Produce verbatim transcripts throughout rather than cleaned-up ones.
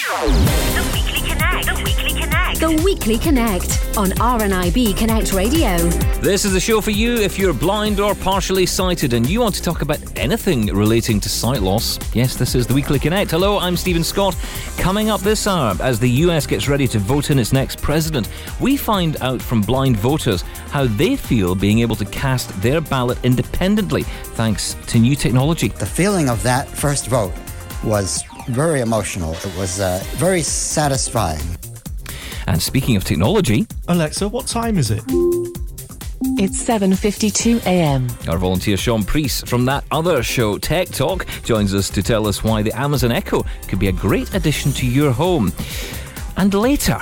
The Weekly Connect. The Weekly Connect. The Weekly Connect on R N I B Connect Radio. This is the show for you if you're blind or partially sighted and you want to talk about anything relating to sight loss. Yes, this is the Weekly Connect. Hello, I'm Stephen Scott. Coming up this hour, as the U S gets ready to vote in its next president, we find out from blind voters how they feel being able to cast their ballot independently thanks to new technology. The feeling of that first vote was very emotional. It was uh, very satisfying. And speaking of technology... Alexa, what time is it? It's seven fifty-two a.m. Our volunteer Sean Priest from that other show, Tech Talk, joins us to tell us why the Amazon Echo could be a great addition to your home. And later...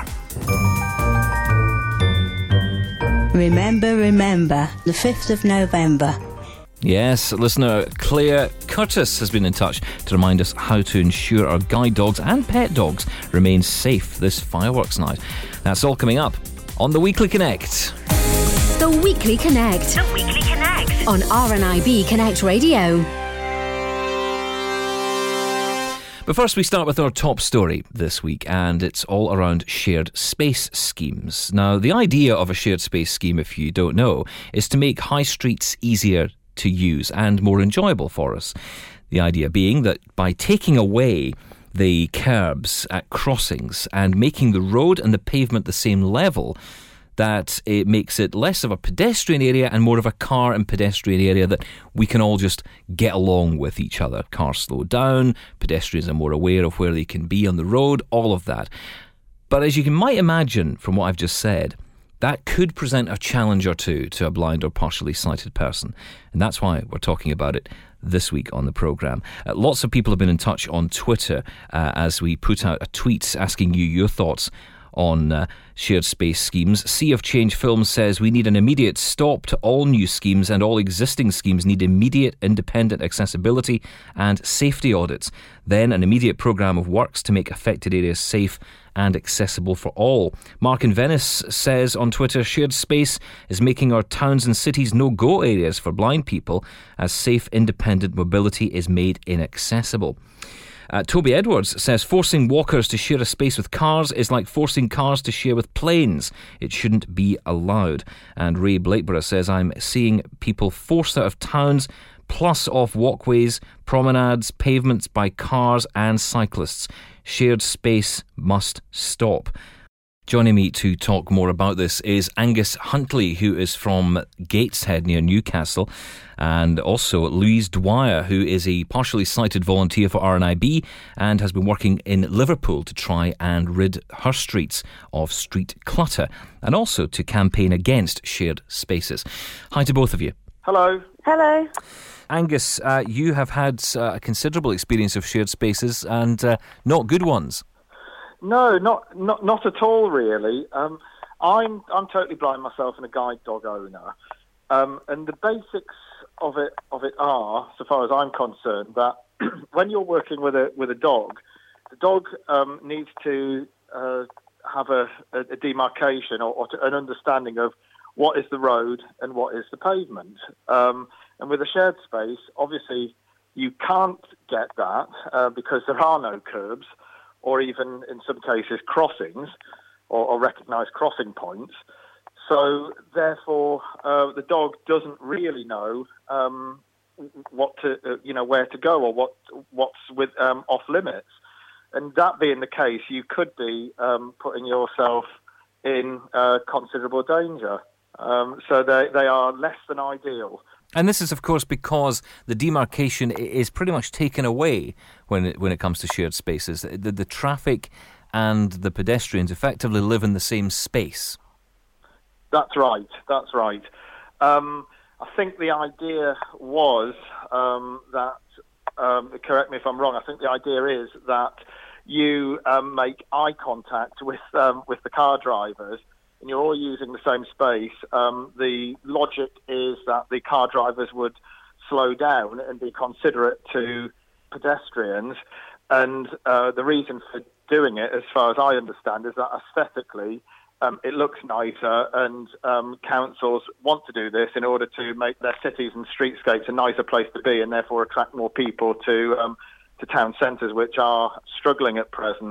Remember, remember, the fifth of November. Yes, listener Claire Curtis has been in touch to remind us how to ensure our guide dogs and pet dogs remain safe this fireworks night. That's all coming up on The Weekly Connect. The Weekly Connect. The Weekly Connect. On R N I B Connect Radio. But first we start with our top story this week, and it's all around shared space schemes. Now, the idea of a shared space scheme, if you don't know, is to make high streets easier to use and more enjoyable for us. The idea being that by taking away the curbs at crossings and making the road and the pavement the same level, that it makes it less of a pedestrian area and more of a car and pedestrian area that we can all just get along with each other. Cars slow down, pedestrians are more aware of where they can be on the road, all of that. But as you might imagine from what I've just said, that could present a challenge or two to a blind or partially sighted person. And that's why we're talking about it this week on the programme. Uh, lots of people have been in touch on Twitter uh, as we put out a tweet asking you your thoughts on uh, shared space schemes. Sea of Change Films says we need an immediate stop to all new schemes, and all existing schemes need immediate independent accessibility and safety audits. Then an immediate programme of works to make affected areas safe and accessible for all. Mark in Venice says on Twitter, shared space is making our towns and cities no-go areas for blind people as safe independent mobility is made inaccessible. Uh, Toby Edwards says forcing walkers to share a space with cars is like forcing cars to share with planes. It shouldn't be allowed. And Ray Blakeborough says I'm seeing people forced out of towns, plus off walkways, promenades, pavements by cars and cyclists. Shared space must stop. Joining me to talk more about this is Angus Huntley, who is from Gateshead near Newcastle, and also Louise Dwyer, who is a partially sighted volunteer for R N I B and has been working in Liverpool to try and rid her streets of street clutter and also to campaign against shared spaces. Hi to both of you. Hello. Hello. Angus, uh, you have had uh, a considerable experience of shared spaces and uh, not good ones. No, not not not at all, really. Um, I'm I'm totally blind myself and a guide dog owner, um, and the basics of it of it are, so far as I'm concerned, that when you're working with a with a dog, the dog um, needs to uh, have a, a demarcation or, or to, an understanding of what is the road and what is the pavement. Um, and with a shared space, obviously you can't get that uh, because there are no curbs, or even in some cases crossings or, or recognised crossing points. So therefore, uh, the dog doesn't really know um, what to, uh, you know, where to go or what what's with um, off limits. And that being the case, you could be um, putting yourself in uh, considerable danger. Um, so they they are less than ideal. And this is, of course, because the demarcation is pretty much taken away when it, when it comes to shared spaces. The, the traffic and the pedestrians effectively live in the same space. That's right. That's right. Um, I think the idea was um, that, um, correct me if I'm wrong, I think the idea is that you um, make eye contact with um, with the car drivers, and you're all using the same space. Um, the logic is that the car drivers would slow down and be considerate to pedestrians. And uh, the reason for doing it, as far as I understand, is that aesthetically um, it looks nicer, and um, councils want to do this in order to make their cities and streetscapes a nicer place to be, and therefore attract more people to um, to town centres, which are struggling at present.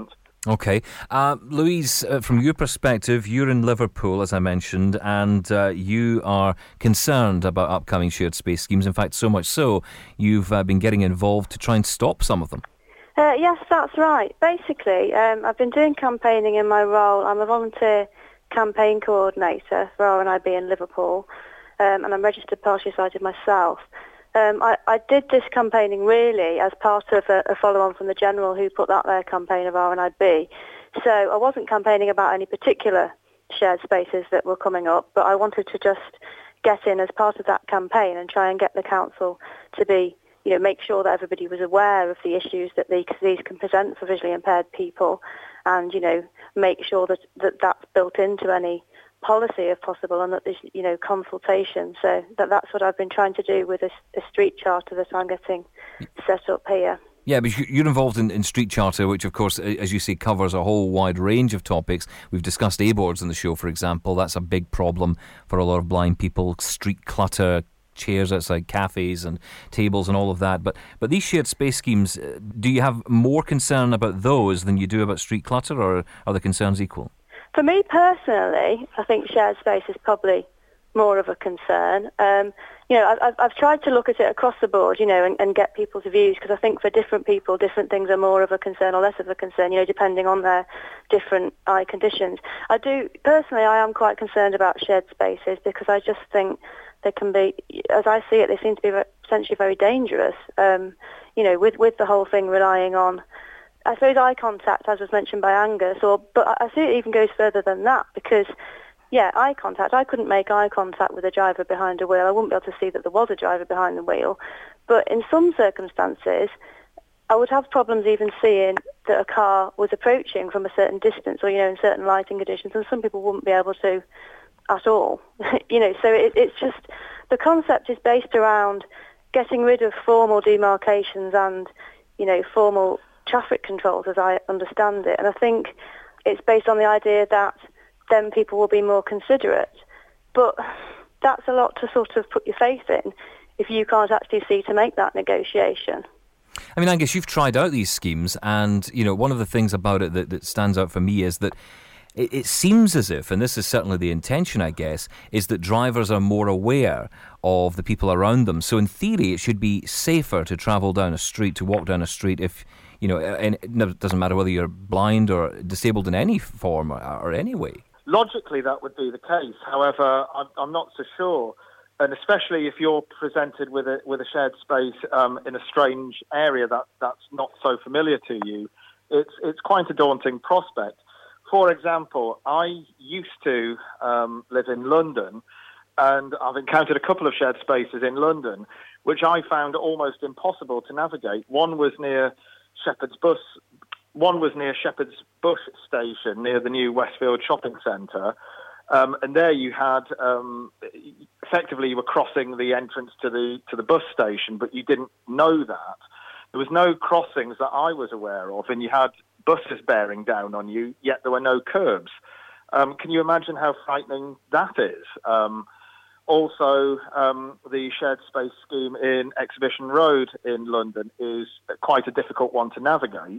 Okay. Uh, Louise, uh, from your perspective, you're in Liverpool, as I mentioned, and uh, you are concerned about upcoming shared space schemes. In fact, so much so, you've uh, been getting involved to try and stop some of them. Uh, yes, that's right. Basically, um, I've been doing campaigning in my role. I'm a volunteer campaign coordinator for R N I B in Liverpool, um, and I'm registered partially sighted myself. Um, I, I did this campaigning really as part of a, a follow-on from the General who put that there campaign of R N I B. So I wasn't campaigning about any particular shared spaces that were coming up, but I wanted to just get in as part of that campaign and try and get the council to be, you know, make sure that everybody was aware of the issues that these, these can present for visually impaired people, and, you know, make sure that, that that's built into any policy if possible, and that there's, you know, consultation. So that that's what I've been trying to do with a, a street charter that I'm getting set up here. Yeah, but you're involved in, in Street Charter, which, of course, as you say, covers a whole wide range of topics. We've discussed A-boards on the show, for example. That's a big problem for a lot of blind people. Street clutter, chairs outside cafes and tables and all of that. But but these shared space schemes, do you have more concern about those than you do about street clutter, or are the concerns equal? For me personally, I think shared space is probably more of a concern. Um, you know, I've, I've tried to look at it across the board, you know, and, and get people's views, because I think for different people, different things are more of a concern or less of a concern, you know, depending on their different eye conditions. I do, personally, I am quite concerned about shared spaces, because I just think they can be, as I see it, they seem to be potentially very dangerous, um, you know, with, with the whole thing relying on, I suppose, eye contact, as was mentioned by Angus, or but I see it even goes further than that, because, yeah, eye contact, I couldn't make eye contact with a driver behind a wheel. I wouldn't be able to see that there was a driver behind the wheel. But in some circumstances, I would have problems even seeing that a car was approaching from a certain distance, or, you know, in certain lighting conditions, and some people wouldn't be able to at all. You know, so it, it's just, the concept is based around getting rid of formal demarcations and, you know, formal traffic controls, as I understand it. And I think it's based on the idea that then people will be more considerate. But that's a lot to sort of put your faith in if you can't actually see to make that negotiation. I mean, Angus, you've tried out these schemes, and, you know, one of the things about it that, that stands out for me is that it, it seems as if, and this is certainly the intention, I guess, is that drivers are more aware of the people around them. So in theory, it should be safer to travel down a street, to walk down a street if, you know, and it doesn't matter whether you're blind or disabled in any form or, or any way. Logically, that would be the case. However, I'm, I'm not so sure. And especially if you're presented with a with a shared space um, in a strange area that, that's not so familiar to you, it's it's quite a daunting prospect. For example, I used to um, live in London, and I've encountered a couple of shared spaces in London, which I found almost impossible to navigate. One was near Shepherd's Bus. One was near Shepherd's Bush Station, near the new Westfield Shopping Centre. Um, and there you had, um, effectively you were crossing the entrance to the to the bus station, but you didn't know that. There was no crossings that I was aware of, and you had buses bearing down on you, yet there were no curbs. Um, can you imagine how frightening that is? Um, also, um, the shared space scheme in Exhibition Road in London is quite a difficult one to navigate.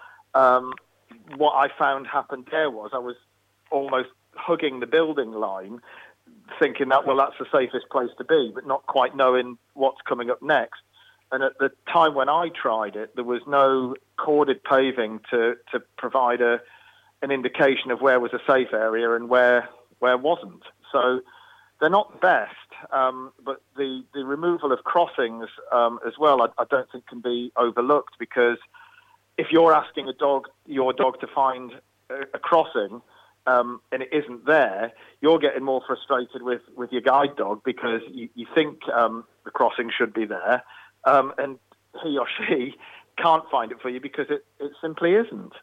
Um, what I found happened there was I was almost hugging the building line, thinking that, well, that's the safest place to be, but not quite knowing what's coming up next. And at the time when I tried it, there was no corded paving to, to provide a, an indication of where was a safe area and where where wasn't. So they're not the best, um, but the, the removal of crossings um, as well, I, I don't think can be overlooked, because if you're asking a dog, your dog to find a, a crossing, Um, and it isn't there, you're getting more frustrated with, with your guide dog, because you, you think um, the crossing should be there, um, and he or she can't find it for you because it, it simply isn't.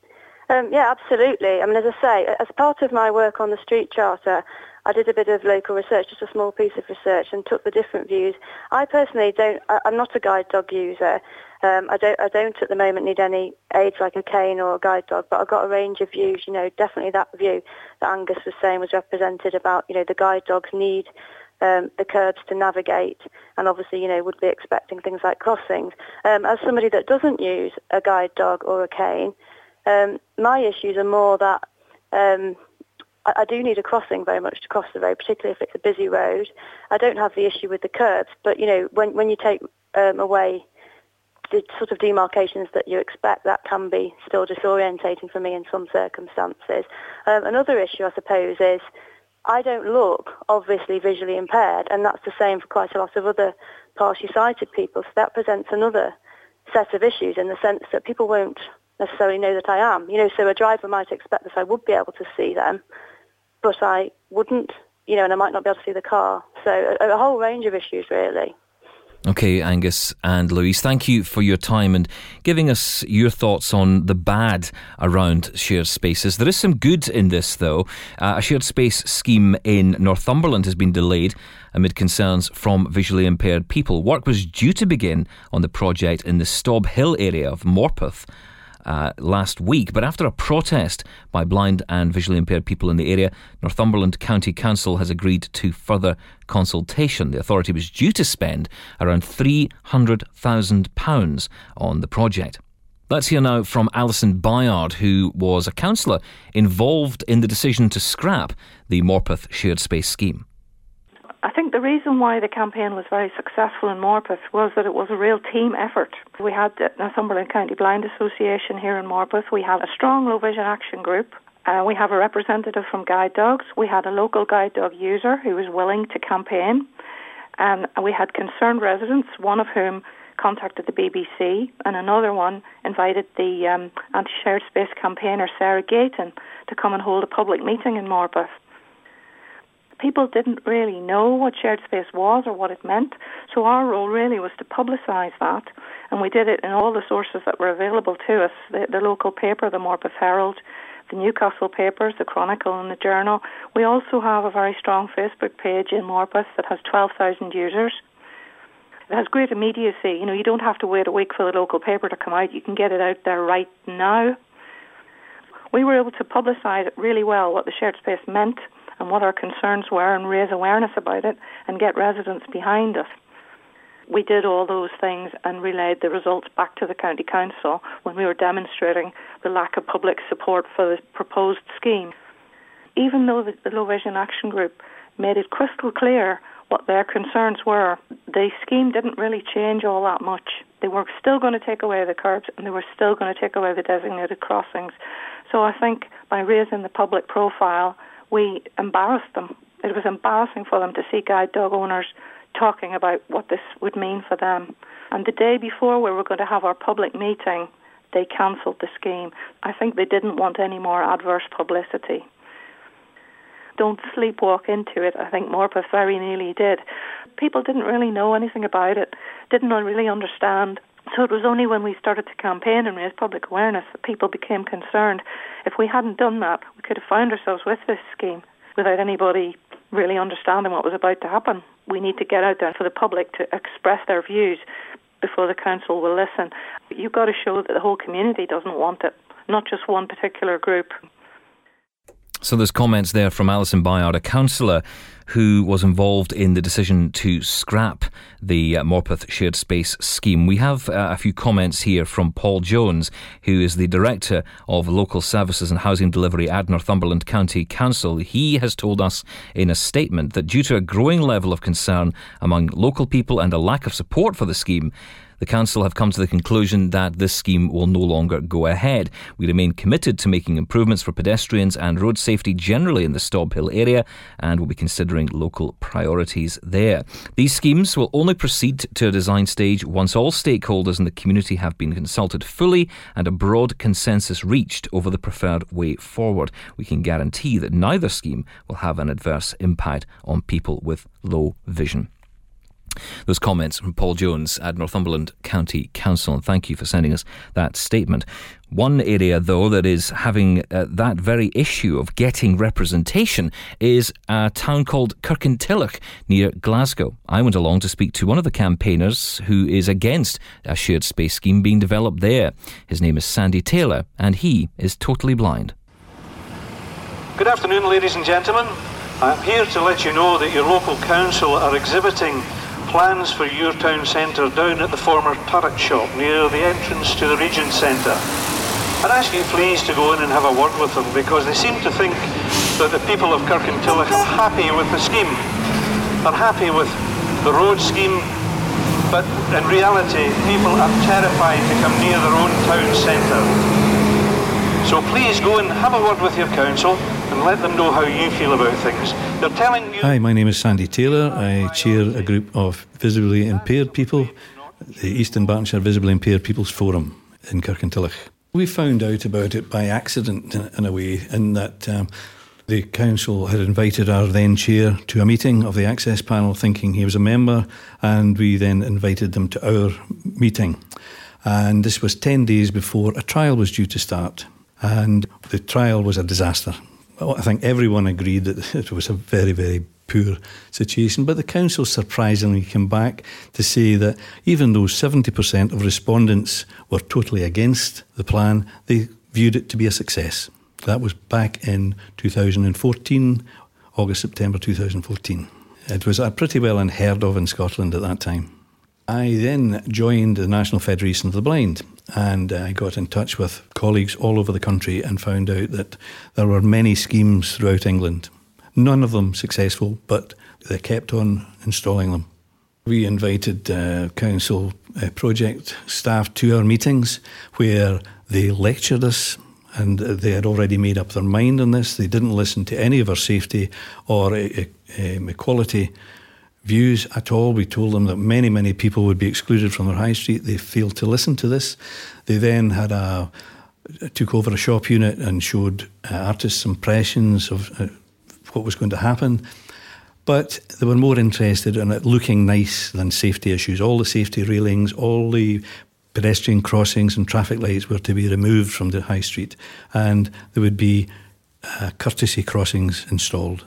Um, yeah, absolutely. I mean, as I say, as part of my work on the Street Charter, I did a bit of local research, just a small piece of research, and took the different views. I personally don't, I, I'm not a guide dog user. Um, I don't I don't at the moment need any aids like a cane or a guide dog, but I've got a range of views. You know, definitely that view that Angus was saying was represented about, you know, the guide dogs need um, the curbs to navigate, and obviously, you know, would be expecting things like crossings. Um, as somebody that doesn't use a guide dog or a cane, Um, my issues are more that um, I, I do need a crossing very much to cross the road, particularly if it's a busy road. I don't have the issue with the curbs, but, you know, when, when you take um, away the sort of demarcations that you expect, that can be still disorientating for me in some circumstances. Um, another issue, I suppose, is I don't look obviously visually impaired, and that's the same for quite a lot of other partially sighted people. So that presents another set of issues in the sense that people won't necessarily know that I am. You know, so a driver might expect that I would be able to see them, but I wouldn't, you know, and I might not be able to see the car. So a, a whole range of issues, really. OK, Angus and Louise, thank you for your time and giving us your thoughts on the bad around shared spaces. There is some good in this, though. Uh, a shared space scheme in Northumberland has been delayed amid concerns from visually impaired people. Work was due to begin on the project in the Stob Hill area of Morpeth Uh, last week, but after a protest by blind and visually impaired people in the area, Northumberland County Council has agreed to further consultation. The authority was due to spend around three hundred thousand pounds on the project. Let's hear now from Alison Byard, who was a councillor involved in the decision to scrap the Morpeth shared space scheme. I think the reason why the campaign was very successful in Morpeth was that it was a real team effort. We had the Northumberland County Blind Association here in Morpeth. We have a strong low vision action group. Uh, we have a representative from Guide Dogs. We had a local guide dog user who was willing to campaign. Um, and we had concerned residents, one of whom contacted the B B C, and another one invited the um, anti-shared space campaigner Sarah Gayton to come and hold a public meeting in Morpeth. People didn't really know what shared space was or what it meant, so our role really was to publicise that, and we did it in all the sources that were available to us, the, the local paper, the Morpeth Herald, the Newcastle papers, the Chronicle and the Journal. We also have a very strong Facebook page in Morpeth that has twelve thousand users. It has great immediacy. You know, you don't have to wait a week for the local paper to come out. You can get it out there right now. We were able to publicise it really well, what the shared space meant, and what our concerns were, and raise awareness about it and get residents behind us. We did all those things and relayed the results back to the County Council when we were demonstrating the lack of public support for the proposed scheme. Even though the, the Low Vision Action Group made it crystal clear what their concerns were, the scheme didn't really change all that much. They were still going to take away the curbs and they were still going to take away the designated crossings. So I think by raising the public profile, we embarrassed them. It was embarrassing for them to see guide dog owners talking about what this would mean for them. And the day before we were going to have our public meeting, they cancelled the scheme. I think they didn't want any more adverse publicity. Don't sleepwalk into it. I think Morpeth very nearly did. People didn't really know anything about it, didn't really understand. So it was only when we started to campaign and raise public awareness that people became concerned. If we hadn't done that, we could have found ourselves with this scheme without anybody really understanding what was about to happen. We need to get out there for the public to express their views before the council will listen. You've got to show that the whole community doesn't want it, not just one particular group. So there's comments there from Alison Byard, a councillor who was involved in the decision to scrap the uh, Morpeth shared space scheme. We have uh, a few comments here from Paul Jones, who is the Director of Local Services and Housing Delivery at Northumberland County Council. He has told us in a statement that due to a growing level of concern among local people and a lack of support for the scheme, the Council have come to the conclusion that this scheme will no longer go ahead. We remain committed to making improvements for pedestrians and road safety generally in the Stob Hill area, and will be considering local priorities there. These schemes will only proceed to a design stage once all stakeholders in the community have been consulted fully and a broad consensus reached over the preferred way forward. We can guarantee that neither scheme will have an adverse impact on people with low vision. Those comments from Paul Jones at Northumberland County Council, and thank you for sending us that statement. One area, though, that is having uh, that very issue of getting representation is a town called Kirkintilloch near Glasgow. I went along to speak to one of the campaigners who is against a shared space scheme being developed there. His name is Sandy Taylor, and he is totally blind. Good afternoon, ladies and gentlemen. I'm here to let you know that your local council are exhibiting plans for your town centre down at the former turret shop near the entrance to the Regent Centre. I'd ask you please to go in and have a word with them, because they seem to think that the people of Kirkintilloch are happy with the scheme. They're happy with the road scheme, but in reality people are terrified to come near their own town centre. So please go and have a word with your council and let them know how you feel about things. They're telling you... Hi, my name is Sandy Taylor. I chair a group of visibly impaired people, the Eastern Bartonshire Visibly Impaired People's Forum in Kirkintilloch. We found out about it by accident, in a way, in that um, the council had invited our then chair to a meeting of the access panel thinking he was a member, and we then invited them to our meeting. And this was ten days before a trial was due to start. And the trial was a disaster. I think everyone agreed that it was a very, very poor situation. But the council surprisingly came back to say that even though seventy percent of respondents were totally against the plan, they viewed it to be a success. That was back in two thousand fourteen, August, September two thousand fourteen. It was pretty well unheard of in Scotland at that time. I then joined the National Federation of the Blind, and I got in touch with colleagues all over the country and found out that there were many schemes throughout England. None of them successful, but they kept on installing them. We invited uh, council uh, project staff to our meetings where they lectured us, and they had already made up their mind on this. They didn't listen to any of our safety or uh, um, equality views at all. We told them that many, many people would be excluded from their high street. They failed to listen to this. They then had a took over a shop unit and showed uh, artists' impressions of uh, what was going to happen. But they were more interested in it looking nice than safety issues. All the safety railings, all the pedestrian crossings and traffic lights were to be removed from the high street, and there would be uh, courtesy crossings installed.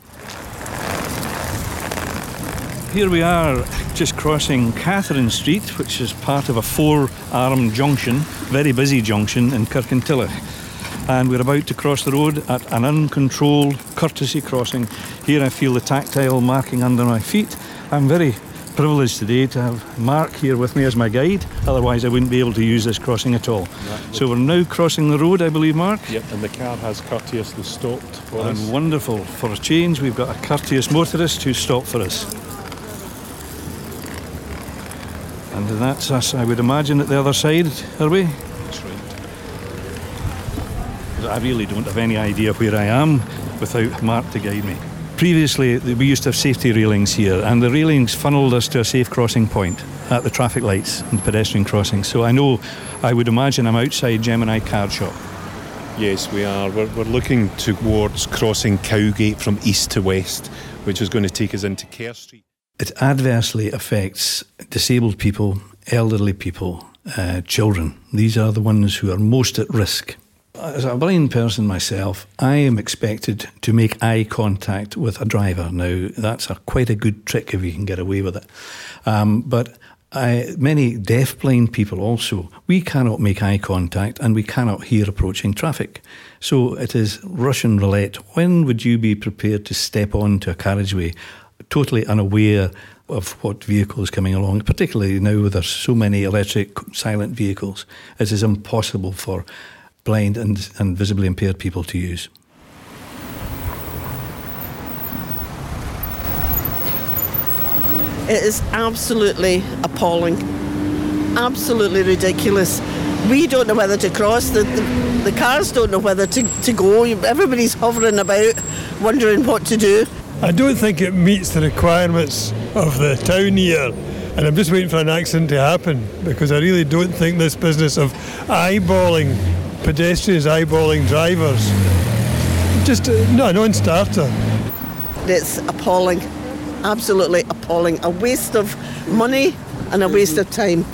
Here we are just crossing Catherine Street, which is part of a four-armed junction, very busy junction in Kirkintilloch. And we're about to cross the road at an uncontrolled courtesy crossing. Here I feel the tactile marking under my feet. I'm very privileged today to have Mark here with me as my guide, otherwise I wouldn't be able to use this crossing at all. So we're now crossing the road, I believe, Mark? Yep, and the car has courteously stopped for and us. And wonderful. For a change, we've got a courteous motorist who stopped for us. And that's us, I would imagine, at the other side, are we? That's right. I really don't have any idea where I am without Mark to guide me. Previously, we used to have safety railings here, and the railings funneled us to a safe crossing point at the traffic lights and pedestrian crossings. So I know, I would imagine I'm outside Gemini Card Shop. Yes, we are. We're, we're looking towards crossing Cowgate from east to west, which is going to take us into Kerr Street. It adversely affects disabled people, elderly people, uh, children. These are the ones who are most at risk. As a blind person myself, I am expected to make eye contact with a driver. Now, that's a, quite a good trick if you can get away with it. Um, but I, many deaf-blind people also, we cannot make eye contact and we cannot hear approaching traffic. So it is Russian roulette. When would you be prepared to step onto a carriageway totally unaware of what vehicle is coming along, particularly now with there's so many electric silent vehicles? It is impossible for blind and, and visibly impaired people to use. It is absolutely appalling, absolutely ridiculous. We don't know whether to cross, the, the, the cars don't know whether to, to go, everybody's hovering about, wondering what to do. I don't think it meets the requirements of the town here, and I'm just waiting for an accident to happen, because I really don't think this business of eyeballing pedestrians, eyeballing drivers, just uh, no, a non-starter. It's appalling, absolutely appalling. A waste of money and a waste of time.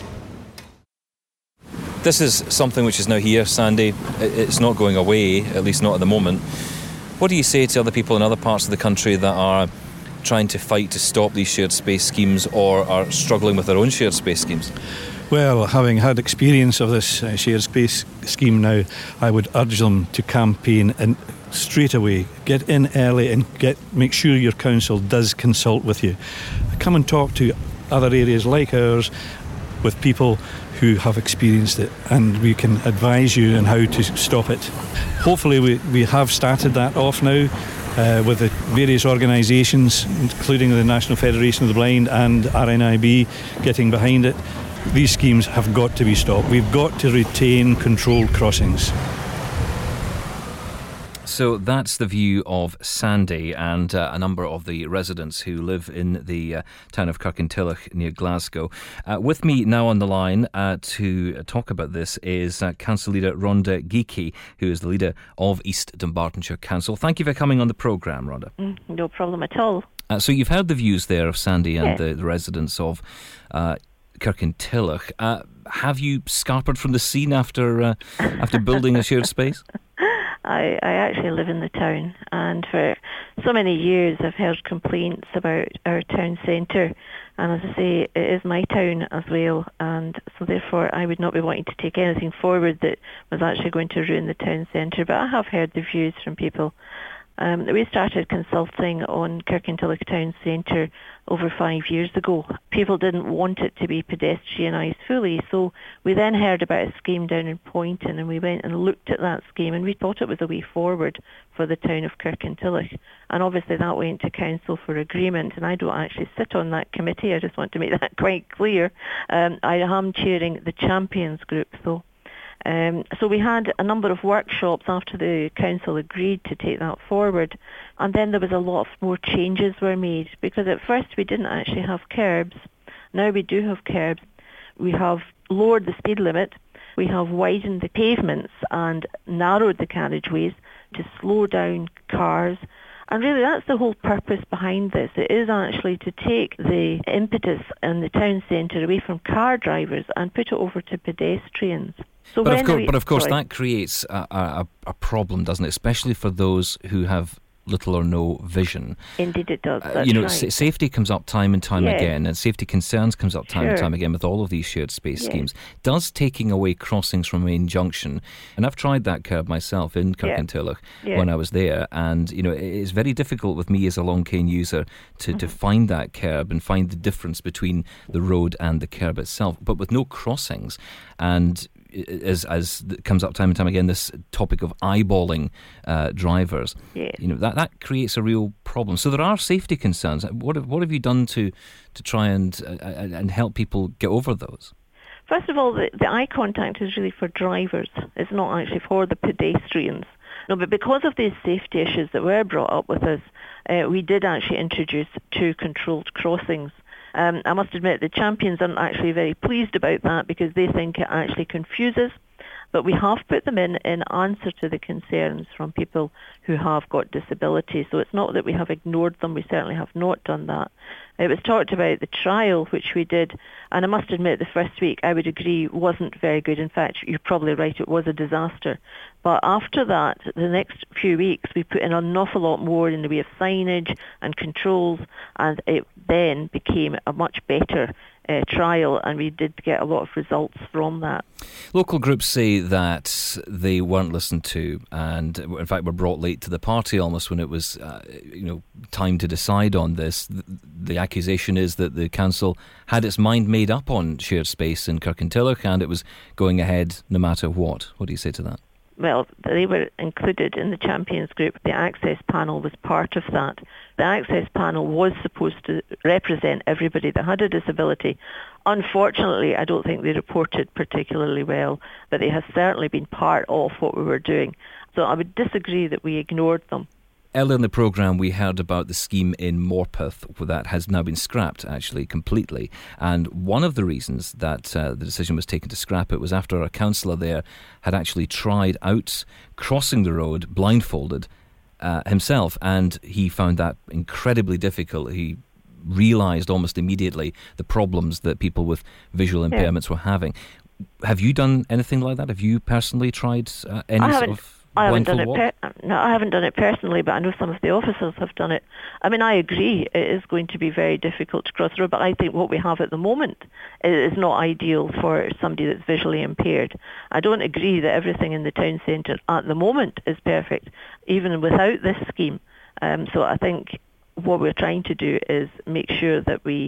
This is something which is now here, Sandy. It's not going away, at least not at the moment. What do you say to other people in other parts of the country that are trying to fight to stop these shared space schemes or are struggling with their own shared space schemes? Well, having had experience of this uh, shared space scheme now, I would urge them to campaign and straight away, get in early and get make sure your council does consult with you. Come and talk to other areas like ours. with people who have experienced it, and we can advise you on how to stop it. Hopefully we, we have started that off now uh, with the various organisations, including the National Federation of the Blind and R N I B, getting behind it. These schemes have got to be stopped. We've got to retain controlled crossings. So that's the view of Sandy and uh, a number of the residents who live in the uh, town of Kirkintilloch near Glasgow. Uh, with me now on the line uh, to talk about this is uh, Council Leader Rhonda Geekie, who is the leader of East Dunbartonshire Council. Thank you for coming on the programme, Rhonda. Mm, no problem at all. Uh, so you've heard the views there of Sandy and yeah. the, the residents of uh, Kirkintilloch. Uh, have you scarpered from the scene after uh, after building a shared space? I, I actually live in the town, and for so many years I've heard complaints about our town centre, and as I say, it is my town as well, and so therefore I would not be wanting to take anything forward that was actually going to ruin the town centre, but I have heard the views from people. Um, we started consulting on Kirkintilloch Town Centre over five years ago. People didn't want it to be pedestrianised fully, so we then heard about a scheme down in Poynton, and we went and looked at that scheme, and we thought it was a way forward for the town of Kirkintilloch. And obviously that went to council for agreement, and I don't actually sit on that committee. I just want to make that quite clear. Um, I am chairing the Champions Group, though. Um, so we had a number of workshops after the council agreed to take that forward, and then there was a lot of more changes were made, because at first we didn't actually have curbs. Now we do have curbs. We have lowered the speed limit, we have widened the pavements and narrowed the carriageways to slow down cars. And really that's the whole purpose behind this. It is actually to take the impetus in the town centre away from car drivers and put it over to pedestrians. So but, of course, we, but of course sorry. that creates a, a, a problem, doesn't it? Especially for those who have little or no vision. Indeed it does. Uh, you know, right. sa- safety comes up time and time yeah. again, and safety concerns comes up time sure. and time again with all of these shared space yeah. schemes. Does taking away crossings from Main Junction, and I've tried that curb myself in Kirkintilloch yeah. yeah. when I was there, and you know, it's very difficult with me as a long cane user to, mm-hmm. to find that curb and find the difference between the road and the curb itself. But with no crossings, and as as comes up time and time again, this topic of eyeballing uh, drivers, yeah. you know, that, that creates a real problem. So there are safety concerns. What have, what have you done to to try and uh, and help people get over those? First of all, the, the eye contact is really for drivers. It's not actually for the pedestrians. No, but because of these safety issues that were brought up with us, uh, we did actually introduce two controlled crossings. Um, I must admit the champions aren't actually very pleased about that, because they think it actually confuses. But we have put them in in answer to the concerns from people who have got disability. So it's not that we have ignored them. We certainly have not done that. It was talked about the trial, which we did, and I must admit the first week, I would agree, wasn't very good. In fact, you're probably right, it was a disaster. But after that, the next few weeks, we put in an awful lot more in the way of signage and controls, and it then became a much better uh, trial, and we did get a lot of results from that. Local groups say that they weren't listened to, and in fact were brought late to the party almost when it was uh, you know, time to decide on this. The, the accusation is that the council had its mind made up on shared space in Kirkintilloch, and it was going ahead no matter what. What do you say to that? Well, they were included in the Champions Group. The Access Panel was part of that. The Access Panel was supposed to represent everybody that had a disability. Unfortunately, I don't think they reported particularly well, but they have certainly been part of what we were doing. So I would disagree that we ignored them. Earlier in the programme, we heard about the scheme in Morpeth that has now been scrapped, actually, completely. And one of the reasons that uh, the decision was taken to scrap it was after a councillor there had actually tried out crossing the road blindfolded uh, himself, and he found that incredibly difficult. He realised almost immediately the problems that people with visual impairments yeah. were having. Have you done anything like that? Have you personally tried uh, any sort of... I haven't done it. Per- no, I haven't done it personally, but I know some of the officers have done it. I mean, I agree it is going to be very difficult to cross the road, but I think what we have at the moment is not ideal for somebody that's visually impaired. I don't agree that everything in the town centre at the moment is perfect, even without this scheme. Um, so I think what we're trying to do is make sure that we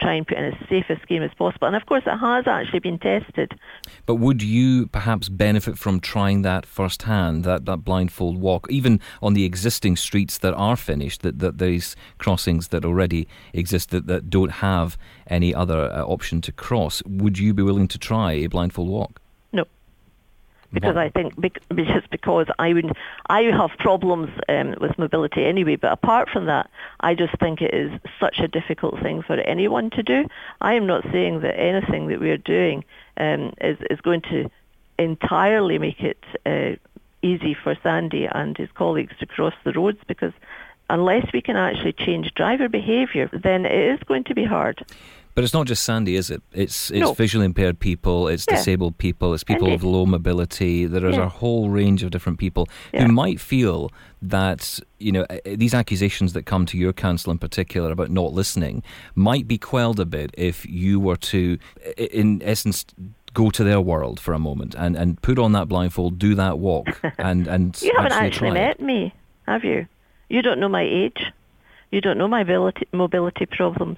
try and put in as safe a scheme as possible. And of course it has actually been tested. But would you perhaps benefit from trying that firsthand, that, that blindfold walk, even on the existing streets that are finished, that, that these crossings that already exist that, that don't have any other uh, option to cross? Would you be willing to try a blindfold walk? No. Because I think, just because I would, I have problems um, with mobility anyway. But apart from that, I just think it is such a difficult thing for anyone to do. I am not saying that anything that we are doing um, is is going to entirely make it uh, easy for Sandy and his colleagues to cross the roads, because unless we can actually change driver behaviour, then it is going to be hard. But it's not just Sandy, is it? It's it's No. visually impaired people, it's Yeah. disabled people, it's people Indeed. with low mobility. There is Yeah. a whole range of different people Yeah. who might feel that, you know, uh, these accusations that come to your council in particular about not listening might be quelled a bit if you were to, i- in essence, go to their world for a moment and, and put on that blindfold, do that walk, and, and You haven't actually actually try it. met me, have you? You don't know my age. You don't know my mobility, mobility problems.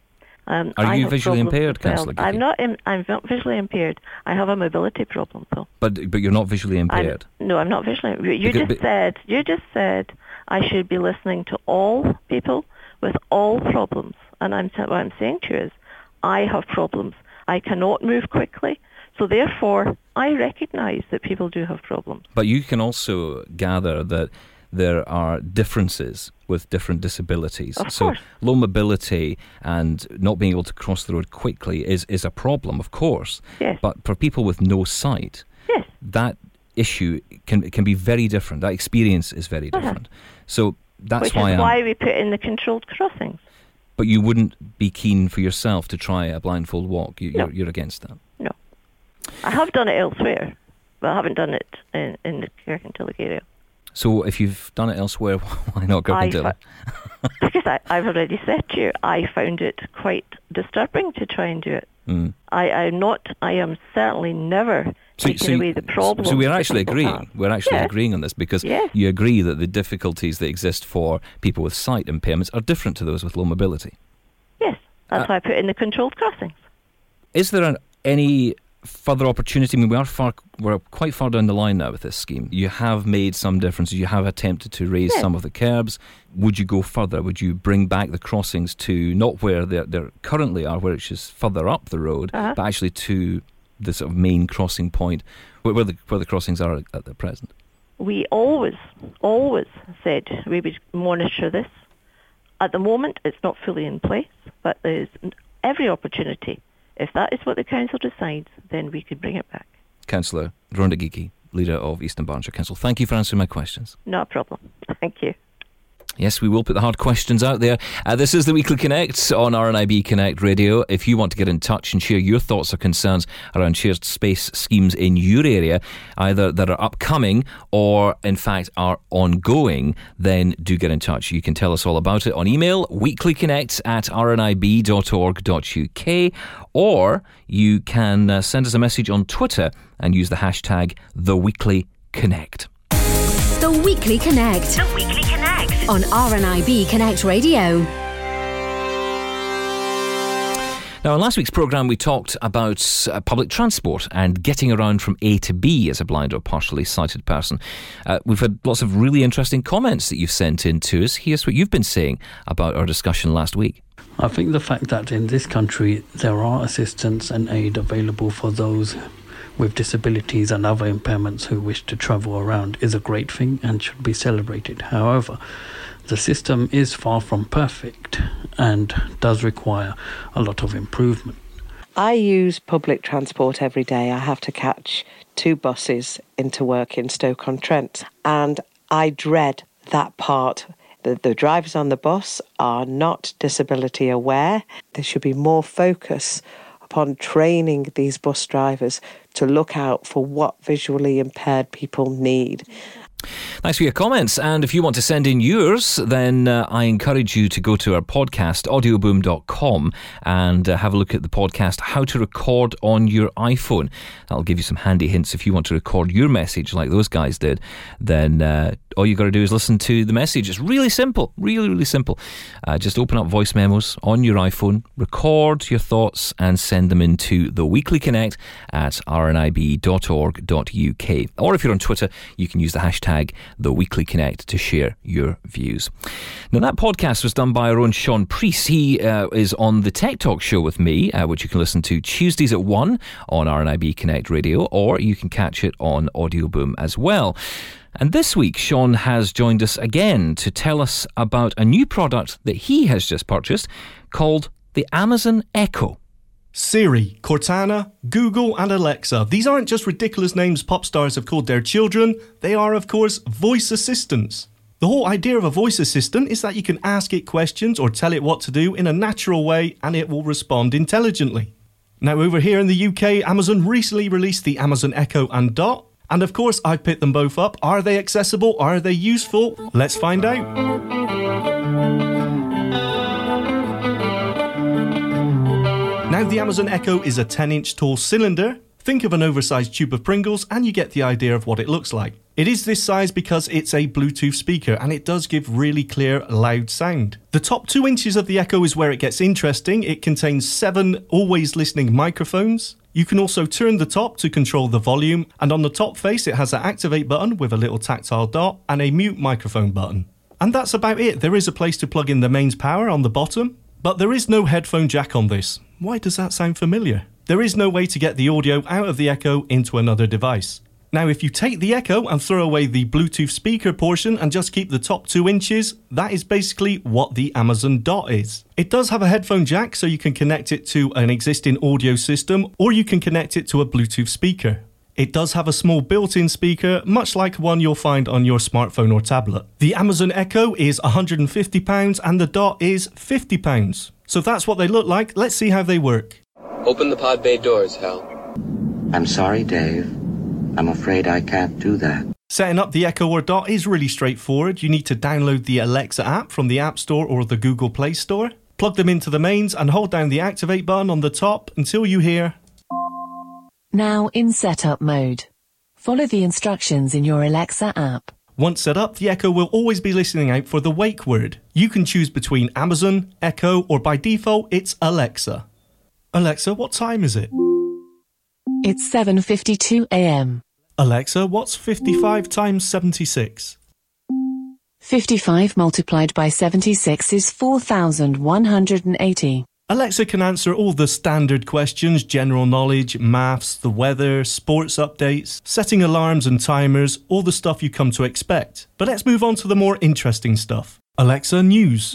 Um, Are I you have visually problems impaired, as well. Councillor Gigi? I'm not. Im- I'm not visually impaired. I have a mobility problem, though. But but you're not visually impaired. I'm, no, I'm not visually. You you Because- just said. You just said I should be listening to all people with all problems, and I'm what I'm saying to you is, I have problems. I cannot move quickly, so therefore I recognise that people do have problems. But you can also gather that there are differences with different disabilities. Of so course. low mobility and not being able to cross the road quickly is, is a problem, of course. Yes. But for people with no sight, yes. that issue can can be very different. That experience is very Uh-huh. different. So that's Which why is I'm... why we put in the controlled crossings. But you wouldn't be keen for yourself to try a blindfold walk. You, No. you're, you're against that. No. I have done it elsewhere, but I haven't done it in, in the Kirkintilloch area. So if you've done it elsewhere, why not I Kirkintilloch? Because I, I've already said to you, I found it quite disturbing to try and do it. Mm. I, I'm not, I am certainly never So, taking so, away the problems. so we're that actually people agreeing. have. We're actually Yes. agreeing on this because Yes. you agree that the difficulties that exist for people with sight impairments are different to those with low mobility. Yes, that's Uh, why I put in the controlled crossings. Is there an, any further opportunity? I mean, we are far, we're quite far down the line now with this scheme. You have made some differences. You have attempted to raise Yes. some of the curbs. Would you go further? Would you bring back the crossings to not where they they currently are, which is further up the road, Uh-huh. but actually to the sort of main crossing point where, where the where the crossings are at the present? We always, always said we would monitor this. At the moment, it's not fully in place, but there's every opportunity. If that is what the council decides, then we could bring it back. Councillor Rhonda Geekie, leader of Eastern Barnshire Council. Thank you for answering my questions. No problem. Thank you. Yes, we will put the hard questions out there. Uh, this is the Weekly Connect on R N I B Connect Radio. If you want to get in touch and share your thoughts or concerns around shared space schemes in your area, either that are upcoming or, in fact, are ongoing, then do get in touch. You can tell us all about it on email, weeklyconnect at r n i b dot org dot u k, or you can uh, send us a message on Twitter and use the hashtag TheWeeklyConnect. The Weekly Connect. The Weekly Connect. On R N I B Connect Radio. Now, in last week's programme, we talked about uh, public transport and getting around from A to B as a blind or partially sighted person. Uh, we've had lots of really interesting comments that you've sent in to us. Here's what you've been saying about our discussion last week. I think the fact that in this country there are assistance and aid available for those with disabilities and other impairments who wish to travel around is a great thing and should be celebrated. However, the system is far from perfect and does require a lot of improvement. I use public transport every day. I have to catch two buses into work in Stoke-on-Trent, and I dread that part. The, the drivers on the bus are not disability aware. There should be more focus upon training these bus drivers to look out for what visually impaired people need. Thanks for your comments. And if you want to send in yours, then uh, I encourage you to go to our podcast, audio boom dot com, and uh, have a look at the podcast, How to Record on Your iPhone. That'll give you some handy hints if you want to record your message like those guys did. Then uh, all you got to do is listen to the message. It's really simple, really, really simple. Uh, just open up voice memos on your iPhone, record your thoughts, and send them into the Weekly Connect at r n i b dot org dot u k. Or if you're on Twitter, you can use the hashtag The Weekly Connect to share your views. Now, that podcast was done by our own Sean Priest. He uh, is on the Tech Talk show with me, uh, which you can listen to Tuesdays at one on R N I B Connect Radio, or you can catch it on Audio Boom as well. And this week, Sean has joined us again to tell us about a new product that he has just purchased called the Amazon Echo. Siri, Cortana, Google and Alexa. These aren't just ridiculous names pop stars have called their children. They are, of course, voice assistants. The whole idea of a voice assistant is that you can ask it questions or tell it what to do in a natural way and it will respond intelligently. Now, over here in the U K, Amazon recently released the Amazon Echo and Dot. And of course, I picked them both up. Are they accessible? Are they useful? Let's find out. Now, the Amazon Echo is a ten inch tall cylinder. Think of an oversized tube of Pringles and you get the idea of what it looks like. It is this size because it's a Bluetooth speaker and it does give really clear, loud sound. The top two inches of the Echo is where it gets interesting. It contains seven always listening microphones. You can also turn the top to control the volume, and on the top face it has an activate button with a little tactile dot and a mute microphone button. And that's about it. There is a place to plug in the mains power on the bottom, but there is no headphone jack on this. Why does that sound familiar? There is no way to get the audio out of the Echo into another device. Now, if you take the Echo and throw away the Bluetooth speaker portion and just keep the top two inches, that is basically what the Amazon Dot is. It does have a headphone jack, so you can connect it to an existing audio system, or you can connect it to a Bluetooth speaker. It does have a small built-in speaker, much like one you'll find on your smartphone or tablet. The Amazon Echo is one hundred fifty pounds and the Dot is fifty pounds. So that's what they look like. Let's see how they work. Open the pod bay doors, Hal. I'm sorry, Dave. I'm afraid I can't do that. Setting up the Echo or Dot is really straightforward. You need to download the Alexa app from the App Store or the Google Play Store. Plug them into the mains and hold down the activate button on the top until you hear... Now in setup mode. Follow the instructions in your Alexa app. Once set up, the Echo will always be listening out for the wake word. You can choose between Amazon, Echo, or by default, it's Alexa. Alexa, what time is it? It's seven fifty-two a m. Alexa, what's fifty-five times seventy-six? fifty-five multiplied by seventy-six is four thousand one hundred eighty. Alexa can answer all the standard questions, general knowledge, maths, the weather, sports updates, setting alarms and timers, all the stuff you come to expect. But let's move on to the more interesting stuff. Alexa, news.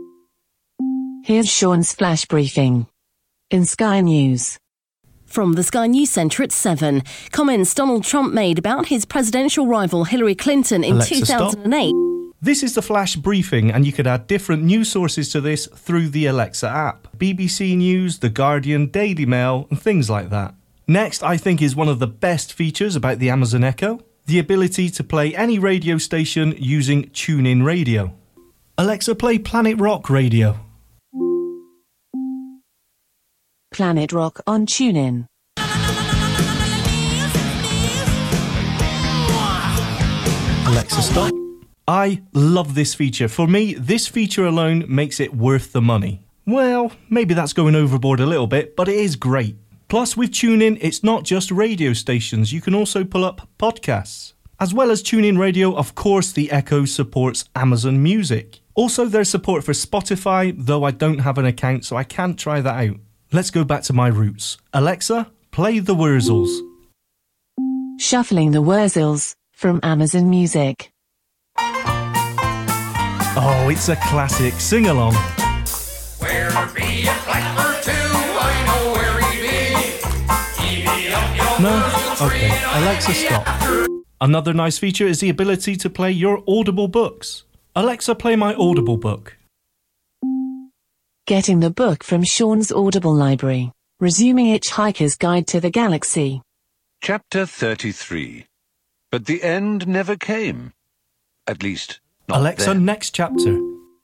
Here's Sean's flash briefing. In Sky News. From the Sky News Centre at seven. Comments Donald Trump made about his presidential rival Hillary Clinton in Alexa, two thousand eight. Stop. This is the flash briefing, and you could add different news sources to this through the Alexa app. B B C News, The Guardian, Daily Mail, and things like that. Next, I think, is one of the best features about the Amazon Echo, the ability to play any radio station using TuneIn Radio. Alexa, play Planet Rock Radio. Planet Rock on TuneIn. Alexa, stop. I love this feature. For me, this feature alone makes it worth the money. Well, maybe that's going overboard a little bit, but it is great. Plus, with TuneIn, it's not just radio stations. You can also pull up podcasts. As well as TuneIn Radio, of course, the Echo supports Amazon Music. Also, there's support for Spotify, though I don't have an account, so I can't try that out. Let's go back to my roots. Alexa, play the Wurzels. Shuffling the Wurzels from Amazon Music. Oh, it's a classic sing-along. Where be a blackbird too? I know where he be. He be up your No? Okay, Alexa, stop. Another nice feature is the ability to play your Audible books. Alexa, play my Audible book. Getting the book from Sean's Audible library. Resuming Hitchhiker's Guide to the Galaxy. Chapter thirty-three. But the end never came. At least, not Alexa, then. next chapter.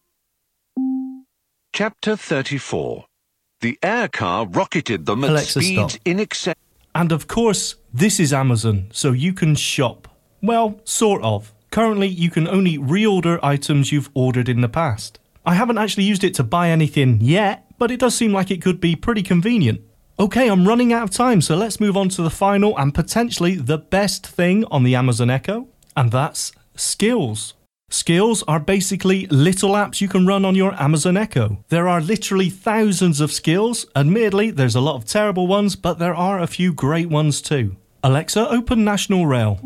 Chapter thirty-four. The air car rocketed them at Alexa, speeds stop. in excess... And of course, this is Amazon, so you can shop. Well, sort of. Currently, you can only reorder items you've ordered in the past. I haven't actually used it to buy anything yet, but it does seem like it could be pretty convenient. Okay, I'm running out of time, so let's move on to the final and potentially the best thing on the Amazon Echo, and that's Skills. Skills are basically little apps you can run on your Amazon Echo. There are literally thousands of skills. Admittedly, there's a lot of terrible ones, but there are a few great ones too. Alexa, open National Rail.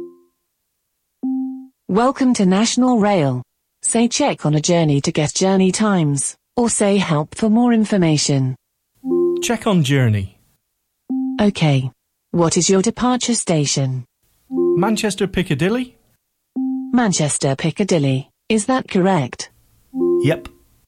Welcome to National Rail. Say check on a journey to get journey times, or say help for more information. Check on journey. Okay. What is your departure station? Manchester Piccadilly? Manchester Piccadilly. Is that correct? Yep.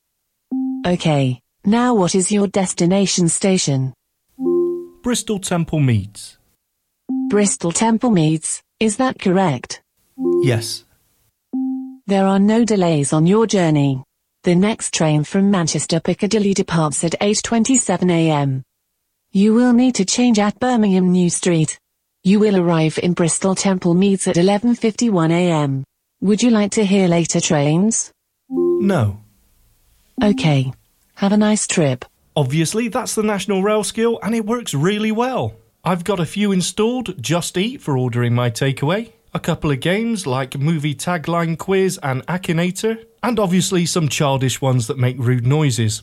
Okay. Now what is your destination station? Bristol Temple Meads. Bristol Temple Meads. Is that correct? Yes. There are no delays on your journey. The next train from Manchester Piccadilly departs at eight twenty-seven a m. You will need to change at Birmingham New Street. You will arrive in Bristol Temple Meads at eleven fifty-one a m. Would you like to hear later trains? No. Okay. Have a nice trip. Obviously, that's the National Rail skill, and it works really well. I've got a few installed. Just Eat for ordering my takeaway. A couple of games like Movie Tagline Quiz and Akinator, and obviously some childish ones that make rude noises.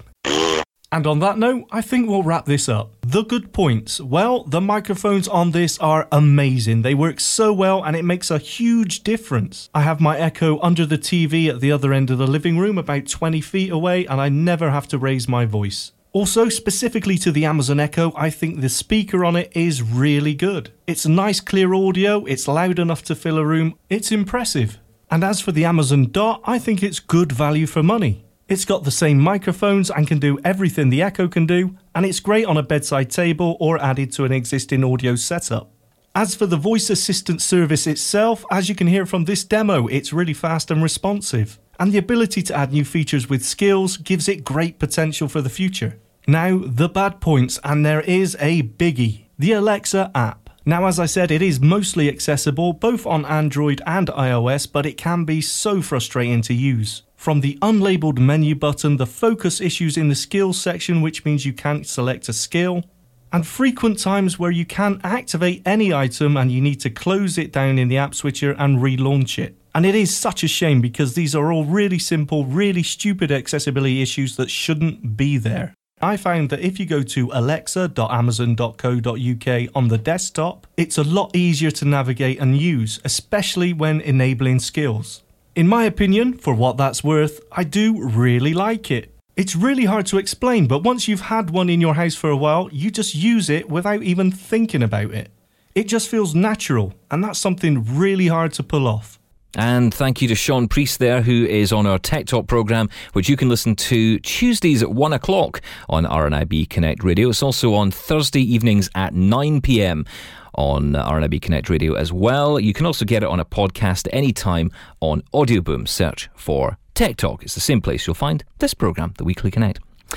And on that note, I think we'll wrap this up. The good points. Well, the microphones on this are amazing. They work so well and it makes a huge difference. I have my Echo under the T V at the other end of the living room, about twenty feet away, and I never have to raise my voice. Also, specifically to the Amazon Echo, I think the speaker on it is really good. It's nice clear audio, it's loud enough to fill a room, it's impressive. And as for the Amazon Dot, I think it's good value for money. It's got the same microphones and can do everything the Echo can do, and it's great on a bedside table or added to an existing audio setup. As for the voice assistant service itself, as you can hear from this demo, it's really fast and responsive. And the ability to add new features with Skills gives it great potential for the future. Now, the bad points, and there is a biggie, the Alexa app. Now, as I said, it is mostly accessible both on Android and iOS, but it can be so frustrating to use. From the unlabeled menu button, the focus issues in the skills section, which means you can't select a skill, and frequent times where you can't activate any item and you need to close it down in the app switcher and relaunch it. And it is such a shame because these are all really simple, really stupid accessibility issues that shouldn't be there. I found that if you go to alexa dot amazon dot co dot u k on the desktop, it's a lot easier to navigate and use, especially when enabling skills. In my opinion, for what that's worth, I do really like it. It's really hard to explain, but once you've had one in your house for a while, you just use it without even thinking about it. It just feels natural, and that's something really hard to pull off. And thank you to Sean Priest there, who is on our Tech Talk programme, which you can listen to Tuesdays at one o'clock on R N I B Connect Radio. It's also on Thursday evenings at nine p m on R N I B Connect Radio as well. You can also get it on a podcast anytime on Audioboom. Search for Tech Talk. It's the same place you'll find this programme, The Weekly Connect.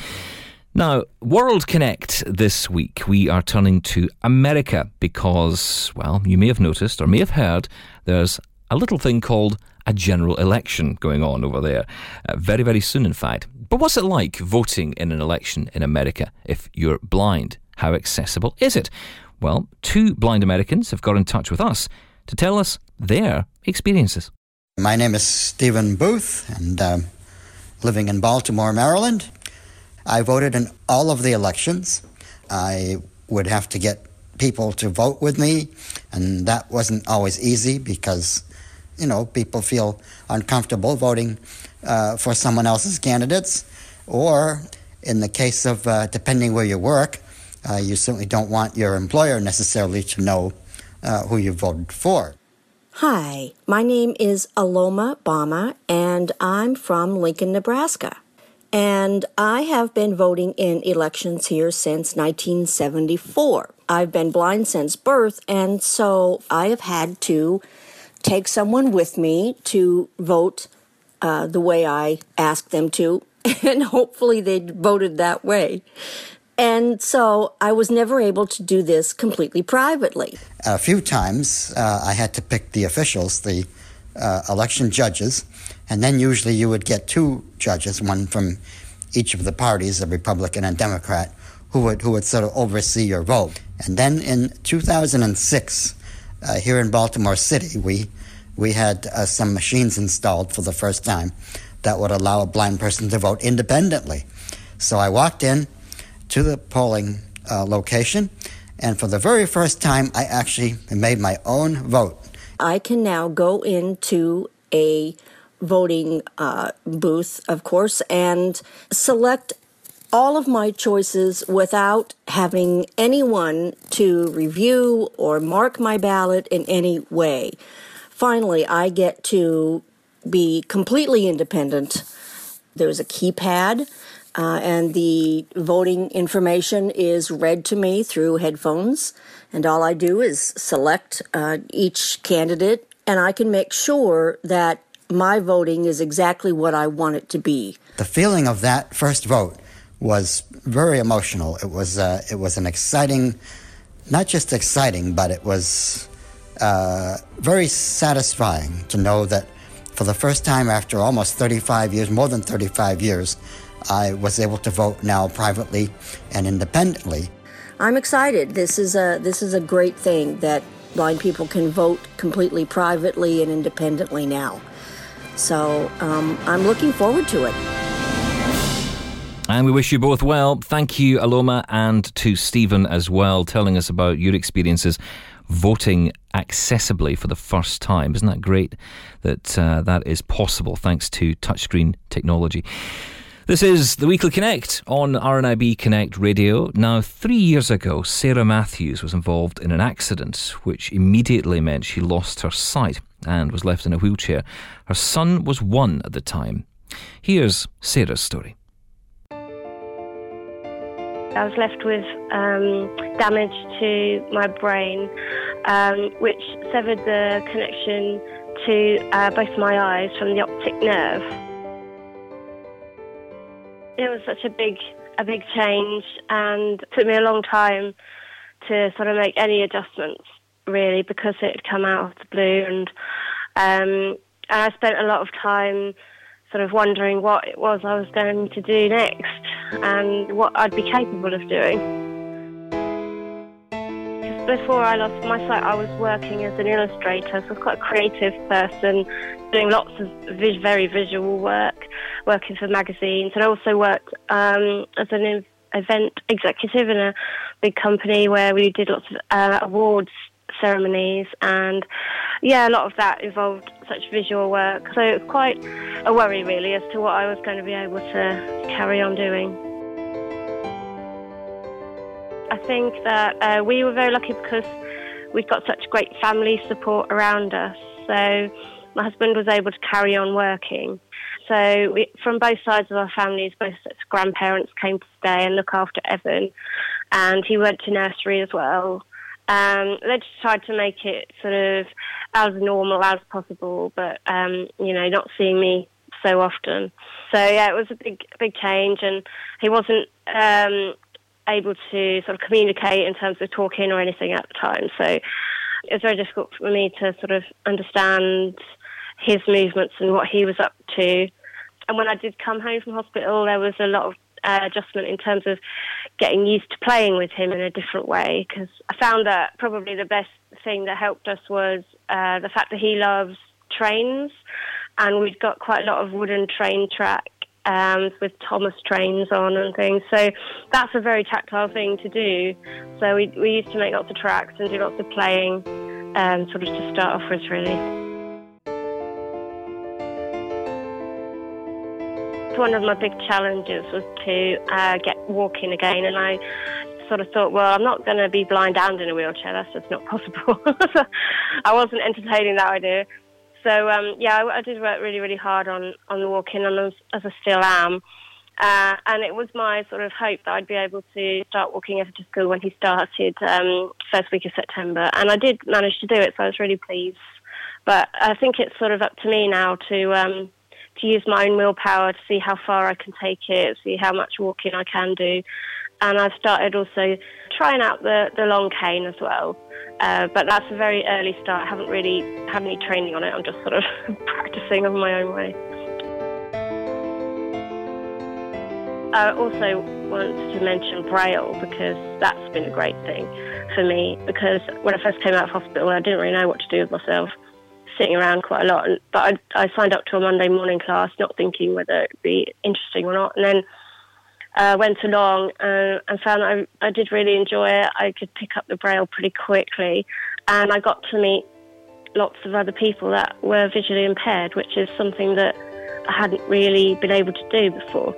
Now, World Connect this week, we are turning to America because, well, you may have noticed or may have heard there's a little thing called a general election going on over there. Uh, very, very soon, in fact. But what's it like voting in an election in America if you're blind? How accessible is it? Well, two blind Americans have got in touch with us to tell us their experiences. My name is Stephen Booth, and um, living in Baltimore, Maryland. I voted in all of the elections. I would have to get people to vote with me, and that wasn't always easy because, you know, people feel uncomfortable voting uh, for someone else's candidates, or in the case of uh, depending where you work, uh, you certainly don't want your employer necessarily to know uh, who you voted for. Hi, my name is Aloma Bama, and I'm from Lincoln, Nebraska. And I have been voting in elections here since nineteen seventy-four. I've been blind since birth, and so I have had to take someone with me to vote uh, the way I asked them to, and hopefully they voted that way. And so I was never able to do this completely privately. A few times uh, I had to pick the officials, the uh, election judges, and then usually you would get two judges, one from each of the parties, a Republican and Democrat, who would who would sort of oversee your vote. And then in two thousand six, uh, here in Baltimore City, we we had uh, some machines installed for the first time that would allow a blind person to vote independently. So I walked in to the polling uh, location, and for the very first time, I actually made my own vote. I can now go into a voting uh, booth, of course, and select all of my choices without having anyone to review or mark my ballot in any way. Finally, I get to be completely independent. There's a keypad, uh, and the voting information is read to me through headphones, and all I do is select uh, each candidate, and I can make sure that my voting is exactly what I want it to be. The feeling of that first vote was very emotional. It was uh, it was an exciting, not just exciting, but it was uh, very satisfying to know that for the first time after almost thirty-five years, more than thirty-five years, I was able to vote now privately and independently. I'm excited. This is a this is a great thing that blind people can vote completely privately and independently now. So um, I'm looking forward to it. And we wish you both well. Thank you, Aloma, and to Stephen as well, telling us about your experiences voting accessibly for the first time. Isn't that great that uh, that is possible thanks to touchscreen technology? This is the Weekly Connect on R N I B Connect Radio. Now, three years ago, Sarah Matthews was involved in an accident which immediately meant she lost her sight and was left in a wheelchair. Her son was one at the time. Here's Sarah's story. I was left with um, damage to my brain, um, which severed the connection to uh, both my eyes from the optic nerve. It was such a big, a big change, and it took me a long time to sort of make any adjustments, really, because it had come out of the blue, and um, and I spent a lot of time sort of wondering what it was I was going to do next and what I'd be capable of doing. Before I lost my sight, I was working as an illustrator, so I was quite a creative person, doing lots of vis- very visual work, working for magazines, and I also worked um, as an ev- event executive in a big company where we did lots of uh, awards ceremonies, and yeah, a lot of that involved such visual work. So it was quite a worry, really, as to what I was going to be able to carry on doing. I think that uh, we were very lucky because we've got such great family support around us. So my husband was able to carry on working. So we, from both sides of our families, both sets of grandparents came to stay and look after Evan, and he went to nursery as well. Um, they just tried to make it sort of as normal as possible, but, um, you know, not seeing me so often. So, yeah, it was a big, big change, and he wasn't um, able to sort of communicate in terms of talking or anything at the time. So it was very difficult for me to sort of understand his movements and what he was up to. And when I did come home from hospital, there was a lot of uh, adjustment in terms of getting used to playing with him in a different way, because I found that probably the best thing that helped us was uh, the fact that he loves trains, and we've got quite a lot of wooden train track um, with Thomas trains on and things, so that's a very tactile thing to do. So we, we used to make lots of tracks and do lots of playing, um, sort of to start off with, really. One of my big challenges was to uh, get walking again, and I sort of thought, well, I'm not going to be blind and in a wheelchair, that's just not possible. So I wasn't entertaining that idea. So um, yeah, I, I did work really, really hard on, on walking, and as, as I still am. Uh, and it was my sort of hope that I'd be able to start walking Evan to school when he started um, first week of September. And I did manage to do it, so I was really pleased But I think it's sort of up to me now to um, to use my own willpower to see how far I can take it, see how much walking I can do. And I've started also trying out the, the long cane as well. Uh, but that's a very early start. I haven't really had any training on it. I'm just sort of practicing of my own way. I also wanted to mention Braille because that's been a great thing for me, because when I first came out of hospital, I didn't really know what to do with myself, sitting around quite a lot. But I, I signed up to a Monday morning class, not thinking whether it would be interesting or not. And then uh, went along uh, and found that I, I did really enjoy it. I could pick up the Braille pretty quickly. And I got to meet lots of other people that were visually impaired, which is something that I hadn't really been able to do before.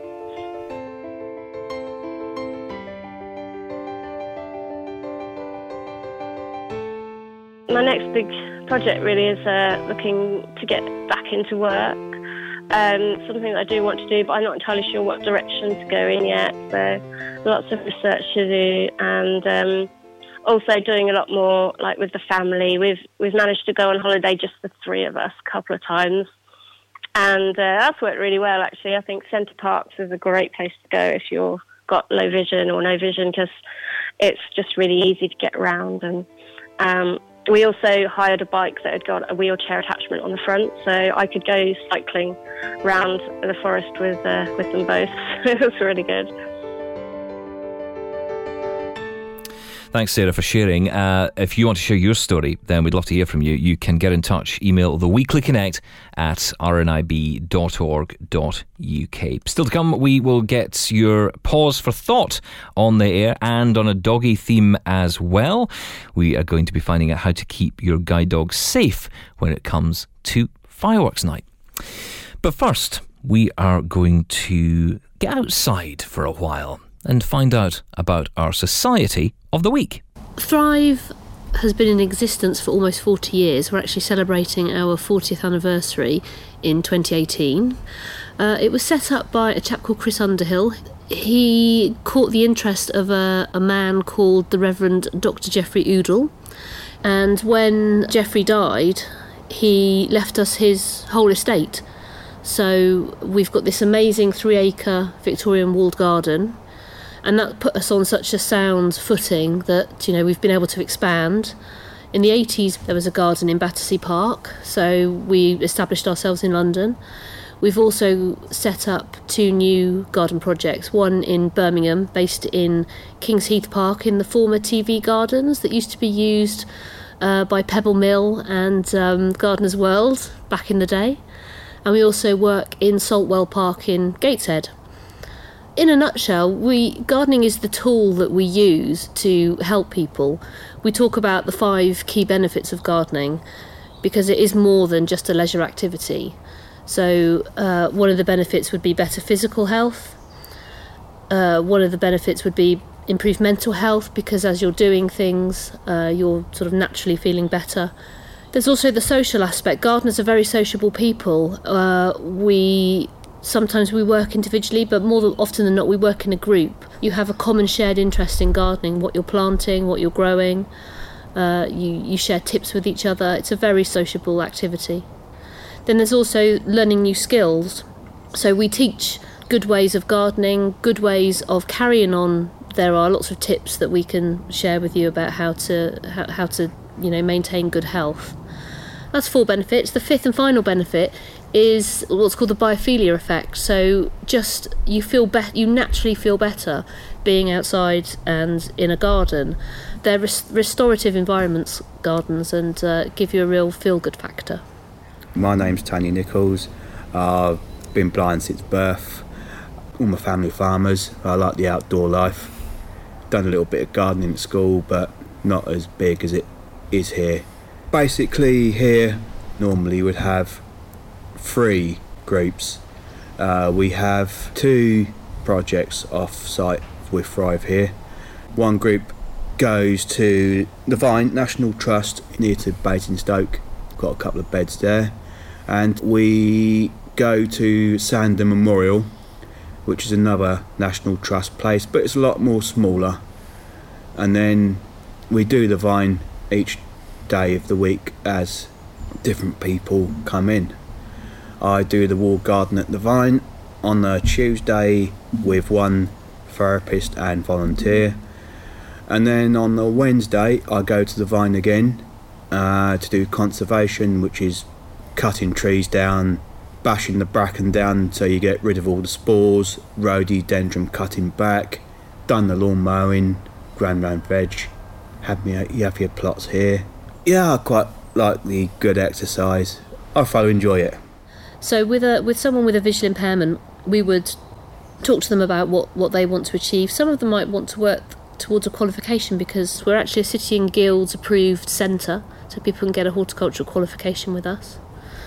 My next big project really is uh, looking to get back into work. Um, something that I do want to do, but I'm not entirely sure what direction to go in yet. So lots of research to do, and um, also doing a lot more, like with the family. We've we've managed to go on holiday just the three of us a couple of times, and uh, that's worked really well. Actually, I think Center Parcs is a great place to go if you've got low vision or no vision, because it's just really easy to get around. And um, we also hired a bike that had got a wheelchair attachment on the front, so I could go cycling around the forest with uh, with them both. It was really good. Thanks, Sarah, for sharing. Uh, if you want to share your story, then we'd love to hear from you. You can get in touch. Email the Weekly Connect at r n i b dot org dot u k. Still to come, we will get your pause for thought on the air and on a doggy theme as well. We are going to be finding out how to keep your guide dog safe when it comes to fireworks night. But first, we are going to get outside for a while and find out about our Society of the Week. Thrive has been in existence for almost forty years. We're actually celebrating our fortieth anniversary in twenty eighteen. Uh, it was set up by a chap called Chris Underhill. He caught the interest of a, a man called the Reverend Doctor Geoffrey Oudle, and when Geoffrey died, he left us his whole estate. So we've got this amazing three-acre Victorian walled garden, and that put us on such a sound footing that, you know, we've been able to expand. In the eighties, there was a garden in Battersea Park, so we established ourselves in London. We've also set up two new garden projects, one in Birmingham, based in Kings Heath Park in the former T V Gardens that used to be used uh, by Pebble Mill and um, Gardener's World back in the day. And we also work in Saltwell Park in Gateshead. In a nutshell, we gardening is the tool that we use to help people. We talk about the five key benefits of gardening because it is more than just a leisure activity. So uh, one of the benefits would be better physical health. Uh, one of the benefits would be improved mental health, because as you're doing things, uh, you're sort of naturally feeling better. There's also the social aspect. Gardeners are very sociable people. Uh, we sometimes we work individually, but more often than not we work in a group. You have a common shared interest in gardening, what you're planting, what you're growing. Uh, you, you share tips with each other. It's a very sociable activity. Then there's also learning new skills. So we teach good ways of gardening, good ways of carrying on. There are lots of tips that we can share with you about how to how, how to you know maintain good health. That's four benefits. The fifth and final benefit is what's called the biophilia effect. So just you feel better, you naturally feel better being outside and in a garden. They're res- restorative environments, gardens, and uh, give you a real feel-good factor. My name's Tony Nichols. Uh, I've been blind since birth. All my family farmers. I like the outdoor life. Done a little bit of gardening at school, but not as big as it is here. Basically here normally would have three groups. Uh, we have two projects off-site with Thrive here. One group goes to the Vine National Trust near to Basingstoke. Got a couple of beds there. And we go to Sandon Memorial, which is another National Trust place, but it's a lot more smaller. And then we do the Vine each day of the week as different people come in. I do the wall garden at the Vine on a Tuesday with one therapist and volunteer, and then on the Wednesday I go to the Vine again uh, to do conservation, which is cutting trees down, bashing the bracken down so you get rid of all the spores, rhododendron cutting back, done the lawn mowing, ground round veg, have me you have your plots here. Yeah, I quite like the good exercise. I thoroughly enjoy it. So with a with someone with a visual impairment, we would talk to them about what, what they want to achieve. Some of them might want to work towards a qualification, because we're actually a City and Guilds approved centre, so people can get a horticultural qualification with us.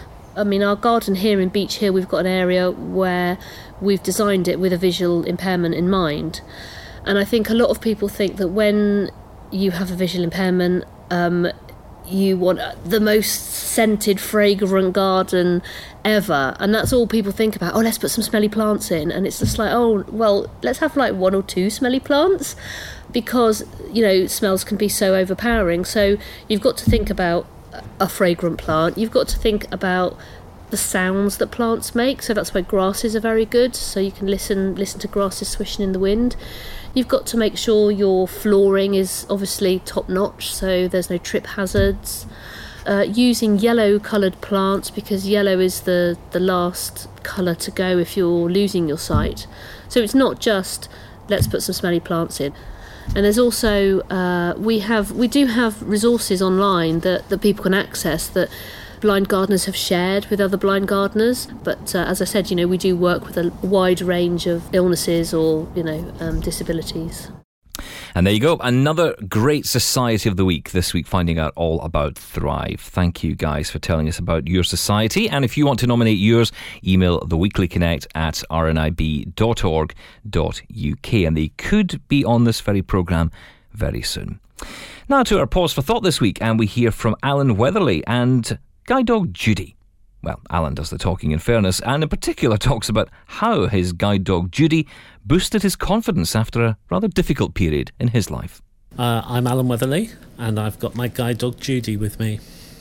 I mean, our garden here in Beech Hill, we've got an area where we've designed it with a visual impairment in mind. And I think a lot of people think that when you have a visual impairment, um, you want the most scented, fragrant garden ever, and that's all people think about. Oh, let's put some smelly plants in, and it's just like, oh, well, let's have like one or two smelly plants, because, you know, smells can be so overpowering. So you've got to think about a fragrant plant. You've got to think about the sounds that plants make. So that's why grasses are very good. So you can listen listen to grasses swishing in the wind. You've got to make sure your flooring is obviously top notch, so there's no trip hazards. Uh, using yellow coloured plants, because yellow is the, the last colour to go if you're losing your sight. So it's not just let's put some smelly plants in. And there's also uh, we have we do have resources online that, that people can access that blind gardeners have shared with other blind gardeners. But uh, as I said, you know, we do work with a wide range of illnesses or, you know, um, disabilities. And there you go, another great Society of the Week this week, finding out all about Thrive. Thank you guys for telling us about your society. And if you want to nominate yours, email theweeklyconnect at r n i b dot org dot u k, and they could be on this very programme very soon. Now to our pause for thought this week, and we hear from Alan Weatherly and guide dog Judy. Well, Alan does the talking in fairness, and in particular talks about how his guide dog Judy boosted his confidence after a rather difficult period in his life. Uh, I'm Alan Weatherly, and I've got my guide dog Judy with me.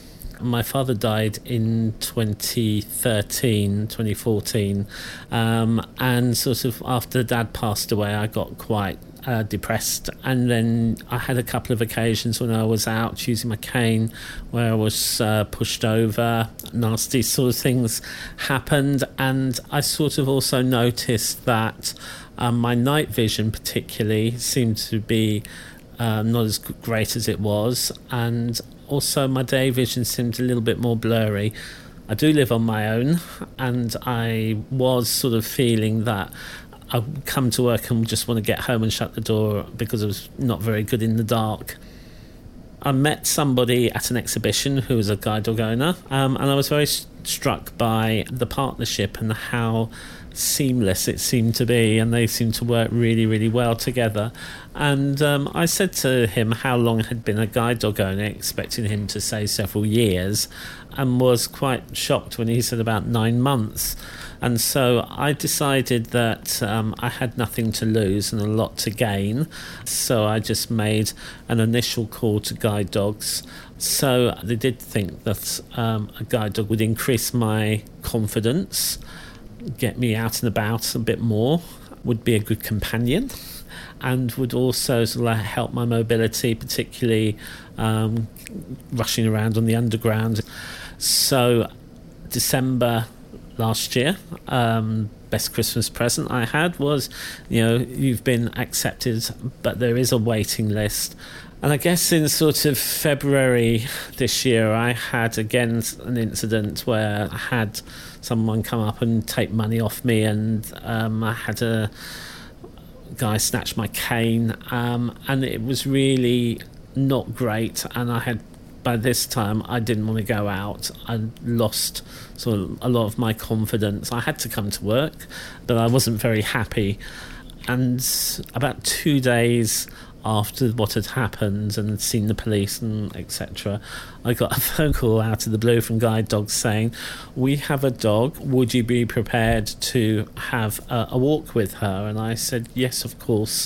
My father died in twenty thirteen, twenty fourteen, um, and sort of after Dad passed away, I got quite Uh, depressed, and then I had a couple of occasions when I was out using my cane where I was uh, pushed over, nasty sort of things happened, and I sort of also noticed that um, my night vision particularly seemed to be uh, not as great as it was, and also my day vision seemed a little bit more blurry. I do live on my own, and I was sort of feeling that I would come to work and just want to get home and shut the door because I was not very good in the dark. I met somebody at an exhibition who was a guide dog owner, um, and I was very st- struck by the partnership and how seamless it seemed to be, and they seemed to work really, really well together. And um, I said to him how long I had been a guide dog owner, expecting him to say several years, and was quite shocked when he said about nine months. And so I decided that um, I had nothing to lose and a lot to gain. So I just made an initial call to guide dogs. So they did think that um, a guide dog would increase my confidence, get me out and about a bit more, would be a good companion, and would also sort of help my mobility, particularly um, rushing around on the underground. So December last year, um, best Christmas present I had was, you know, you've been accepted, but there is a waiting list. And I guess in sort of February this year, I had again an incident where I had someone come up and take money off me, and um, I had a guy snatch my cane, um, and it was really not great. And I had, by this time, I didn't want to go out. I lost sort of a lot of my confidence. I had to come to work, but I wasn't very happy. And about two days after what had happened and seen the police and et cetera, I got a phone call out of the blue from Guide Dogs saying, "We have a dog, would you be prepared to have a, a walk with her?" And I said, yes, of course.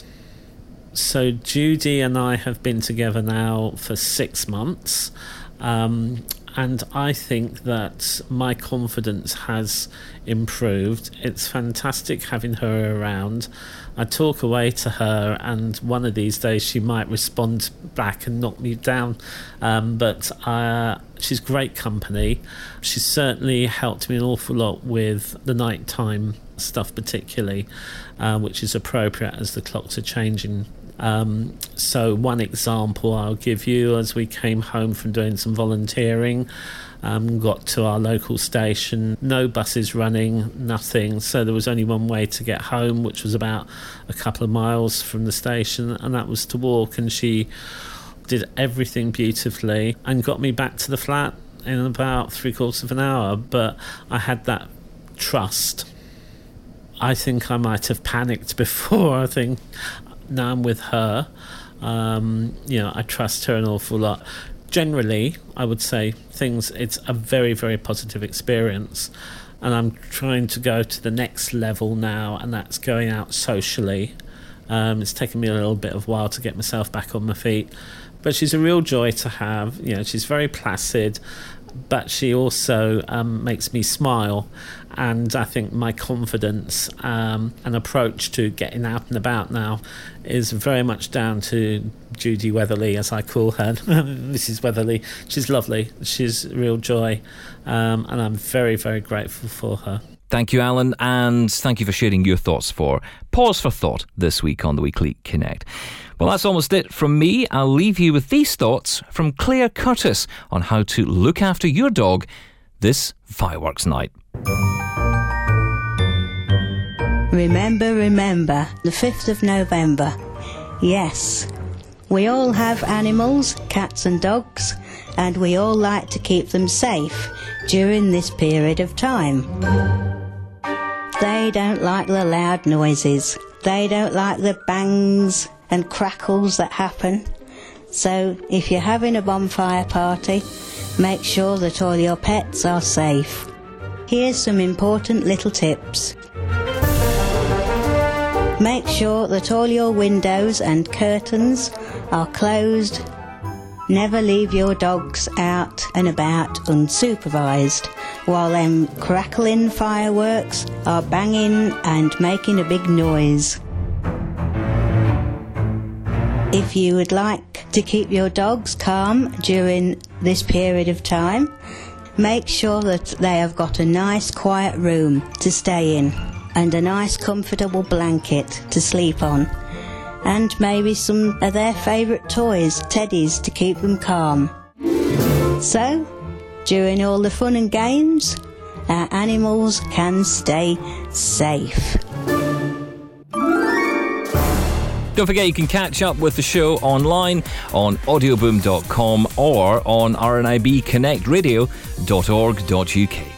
So Judy and I have been together now for six months, um, and I think that my confidence has improved. It's fantastic having her around. I talk away to her, and one of these days she might respond back and knock me down, um, but uh, she's great company. She's certainly helped me an awful lot with the nighttime stuff particularly, uh, which is appropriate as the clocks are changing. Um, so one example I'll give you, as we came home from doing some volunteering, um, got to our local station, no buses running, nothing, so there was only one way to get home, which was about a couple of miles from the station, and that was to walk, and she did everything beautifully and got me back to the flat in about three quarters of an hour. But I had that trust. I think I might have panicked before. I think now I'm with her, um, you know, I trust her an awful lot. Generally, I would say things, it's a very, very positive experience, and I'm trying to go to the next level now, and that's going out socially. Um, it's taken me a little bit of a while to get myself back on my feet, but she's a real joy to have. You know, she's very placid, but she also um, makes me smile, and I think my confidence um, and approach to getting out and about now is very much down to Judy Weatherly, as I call her. Missus Weatherly. She's lovely. She's a real joy, um, and I'm very, very grateful for her. Thank you, Alan, and thank you for sharing your thoughts for Pause for Thought this week on the Weekly Connect. Well, that's almost it from me. I'll leave you with these thoughts from Claire Curtis on how to look after your dog this fireworks night. Remember, remember, the fifth of November. Yes, we all have animals, cats and dogs, and we all like to keep them safe during this period of time. They don't like the loud noises. They don't like the bangs and crackles that happen. So if you're having a bonfire party, make sure that all your pets are safe. Here's some important little tips. Make sure that all your windows and curtains are closed. Never leave your dogs out and about unsupervised while them crackling fireworks are banging and making a big noise. If you would like to keep your dogs calm during this period of time, make sure that they have got a nice quiet room to stay in and a nice comfortable blanket to sleep on, and maybe some of their favourite toys, teddies, to keep them calm. So, during all the fun and games, our animals can stay safe. Don't forget you can catch up with the show online on audioboom dot com or on r n i b connect radio dot org dot u k.